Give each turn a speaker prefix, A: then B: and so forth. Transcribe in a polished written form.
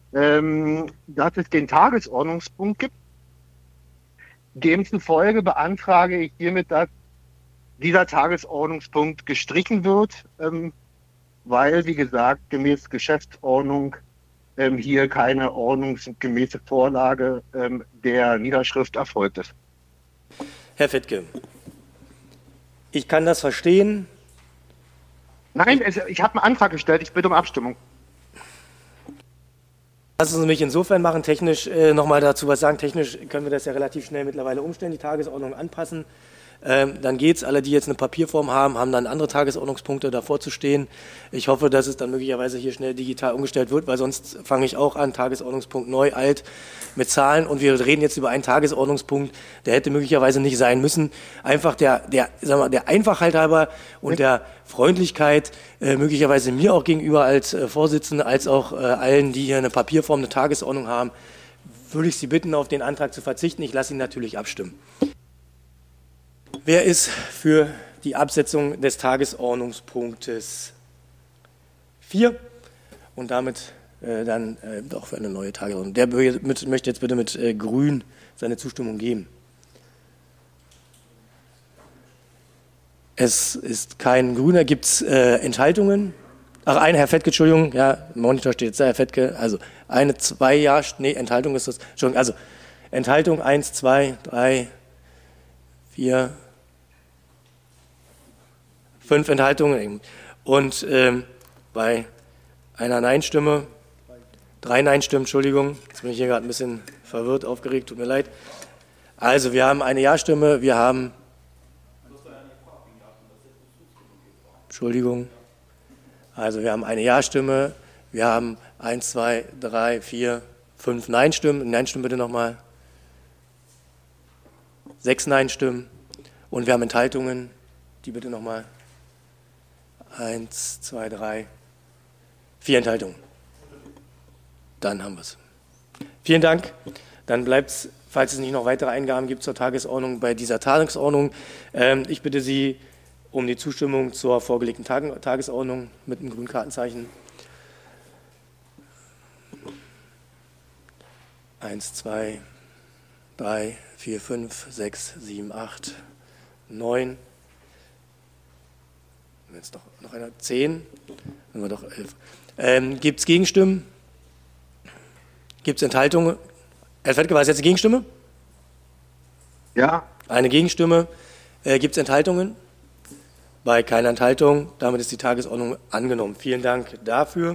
A: dass es den Tagesordnungspunkt gibt. Demzufolge beantrage ich hiermit, dass dieser Tagesordnungspunkt gestrichen wird, weil, wie gesagt, gemäß Geschäftsordnung hier keine ordnungsgemäße Vorlage der Niederschrift erfolgt ist.
B: Herr Fettke, ich kann das verstehen.
A: Nein, ich habe einen Antrag gestellt, ich bitte um Abstimmung.
B: Lassen Sie mich insofern machen, technisch nochmal dazu was sagen. Technisch können wir das ja relativ schnell mittlerweile umstellen, die Tagesordnung anpassen. Dann geht's. Alle, die jetzt eine Papierform haben, haben dann andere Tagesordnungspunkte davor zu stehen. Ich hoffe, dass es dann möglicherweise hier schnell digital umgestellt wird, weil sonst fange ich auch an, Tagesordnungspunkt neu, alt, mit Zahlen. Und wir reden jetzt über einen Tagesordnungspunkt, der hätte möglicherweise nicht sein müssen. Einfach der Einfachheit halber und der Freundlichkeit, möglicherweise mir auch gegenüber als Vorsitzende, als auch allen, die hier eine Papierform, eine Tagesordnung haben, würde ich Sie bitten, auf den Antrag zu verzichten. Ich lasse ihn natürlich abstimmen. Wer ist für die Absetzung des Tagesordnungspunktes 4 und damit dann doch für eine neue Tagesordnung? Der möchte jetzt bitte mit Grün seine Zustimmung geben. Es ist kein Grüner. Gibt es Enthaltungen? Ach, Herr Fettke, Entschuldigung. Ja, im Monitor steht jetzt da, Herr Fettke. Also Enthaltung ist das. Entschuldigung, also Enthaltung 1, 2, 3, 4, 5 Enthaltungen und bei einer Nein-Stimme, 3 Nein-Stimmen, Entschuldigung, jetzt bin ich hier gerade ein bisschen verwirrt, aufgeregt, tut mir leid. Also wir haben eine Ja-Stimme, wir haben, Entschuldigung, also wir haben eine Ja-Stimme, wir haben 1, 2, 3, 4, 5 Nein-Stimmen, Nein-Stimmen bitte nochmal, 6 Nein-Stimmen und wir haben Enthaltungen, die bitte nochmal. 1, 2, 3, 4 Enthaltungen. Dann haben wir es. Vielen Dank. Dann bleibt es, falls es nicht noch weitere Eingaben gibt zur Tagesordnung, bei dieser Tagesordnung. Ich bitte Sie um die Zustimmung zur vorgelegten Tagesordnung mit einem grünen Kartenzeichen. 1, 2, 3, 4, 5, 6, 7, 8, 9. Jetzt noch einer, 10, dann haben wir doch 11. Gibt es Gegenstimmen? Gibt es Enthaltungen? Herr Fettke, war es jetzt eine Gegenstimme?
A: Ja.
B: Eine Gegenstimme. Gibt es Enthaltungen? Bei keiner Enthaltung. Damit ist die Tagesordnung angenommen. Vielen Dank dafür.